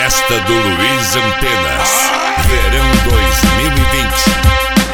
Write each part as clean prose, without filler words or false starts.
Festa do Luiz Antenas, verão 2020.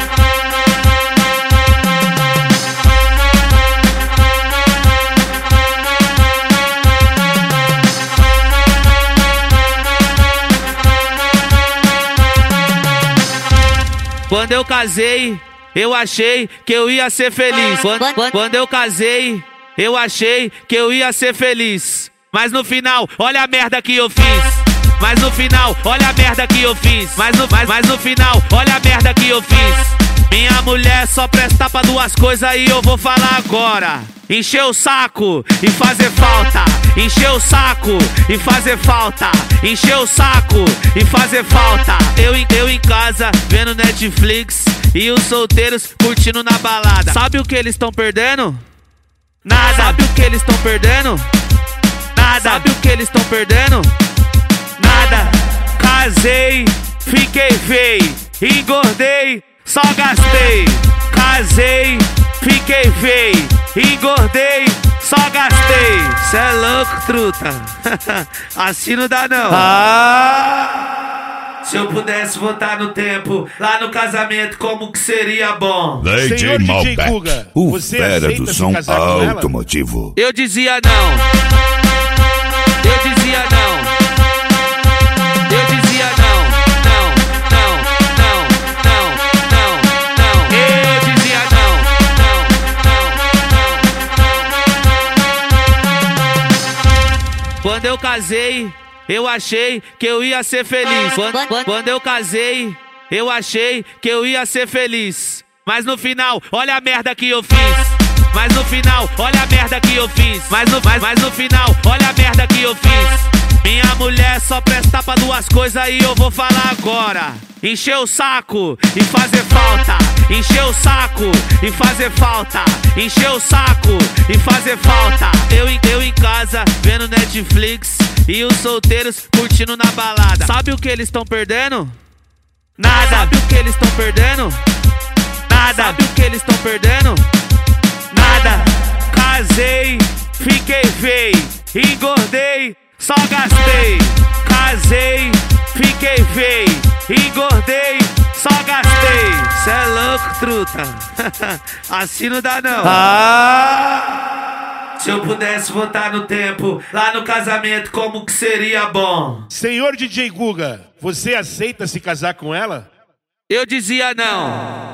Quando eu casei, eu achei que eu ia ser feliz. Quando eu casei, eu achei que eu ia ser feliz. Mas no final, olha a merda que eu fiz. Mas no final, olha a merda que eu fiz. Mas no final, olha a merda que eu fiz. Minha mulher só presta pra duas coisas e eu vou falar agora. Encher o saco e fazer falta. Encher o saco e fazer falta. Encher o saco e fazer falta. Eu em casa vendo Netflix e os solteiros curtindo na balada. Sabe o que eles estão perdendo? Nada. Sabe o que eles estão perdendo? Nada. Sabe o que eles estão perdendo? Nada. Casei, fiquei feio, engordei, só gastei. Casei, fiquei feio, engordei, só gastei. Cê é louco, truta. Assim não dá não. Se eu pudesse voltar no tempo, lá no casamento, como que seria bom? DJ Malbec, Guga, o fera do som automotivo. Eu dizia não. Eu dizia não. Eu dizia não. Não, não, não, não, não, não. Eu dizia não. Não, não, não. Quando eu casei, eu achei que eu ia ser feliz. Quando eu casei, eu achei que eu ia ser feliz. Mas no final, olha a merda que eu fiz. Mas no final, olha a merda que eu fiz. Mas no final, olha a merda que eu fiz. Minha mulher só presta pra duas coisas e eu vou falar agora. Encher o saco e fazer falta. Encher o saco e fazer falta. Encher o saco e fazer falta. Eu em casa vendo Netflix e os solteiros curtindo na balada. Sabe o que eles estão perdendo? Nada. Sabe o que eles estão perdendo? Nada. Sabe o que eles estão perdendo? Nada. Casei, fiquei feio, engordei, só gastei. Casei, fiquei feio, engordei, só gastei. Cê é louco, truta. Assim não dá não. Se eu pudesse voltar no tempo, lá no casamento, como que seria bom? Senhor DJ Guga, você aceita se casar com ela? Eu dizia não.